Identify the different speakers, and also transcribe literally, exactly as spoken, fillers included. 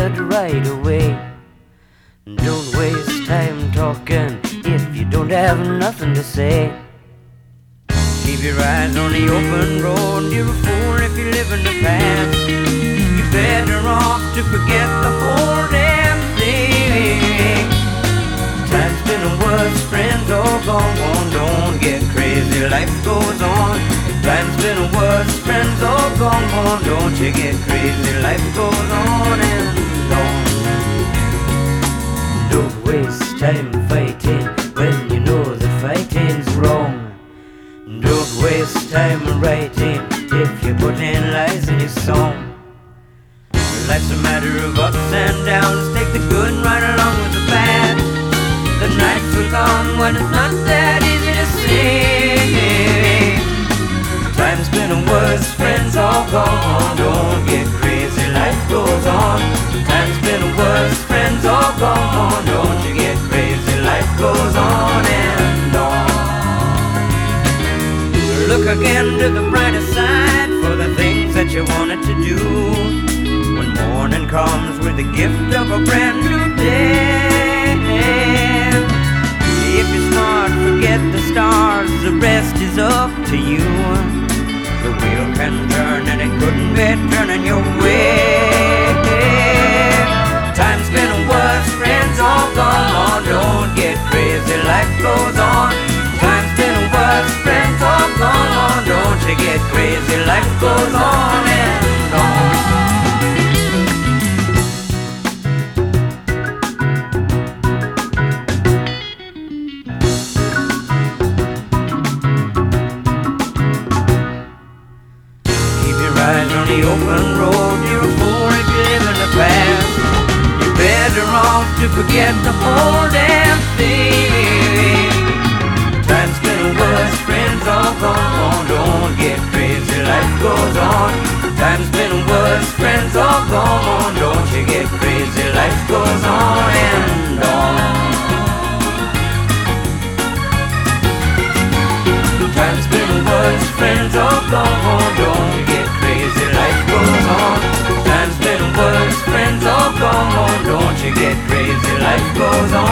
Speaker 1: answered right away. Don't waste time talking if you don't have nothing to say. Keep your eyes on the open road. You're a fool if you live in the past. You're better off to forget the whole damn thing. Time's been worse, friends all gone. Don't get crazy, life goes on. Time's been worse, friends all gone. Don't you get crazy, life goes on and on. Don't waste time fighting when you know the fighting's wrong. Don't waste time writing if you put in lies in your song. Life's a matter of ups and downs. Take the good right along with the bad. The nights will come when it's not that easy to see. Time's been worse, friends all gone. Don't get crazy, life goes on. Time's been worse, friends all gone. Don't you get crazy, life goes on and on. Look again to the brighter side for the things that you wanted to do. When morning comes with the gift of a brand new day. If you're smart, forget the stars, the rest is up to you. The wheel can turn and it couldn't be turning your way. Time's been worse, friends all gone. Don't get crazy, life goes on. Time's been worse, friends all gone. Don't you get crazy, life goes on and on. Eyes on the open road, you're a fool if you live in the past. You're better off to forget the whole damn thing. Time's been worse, friends all gone. Don't get crazy, life goes on. Time's been worse, friends all gone. Don't you get crazy, life goes on and on. Time's been worse, friends all gone. Don't you get crazy, life goes on. Time's been worse, friends all gone. Don't you get crazy, life goes on.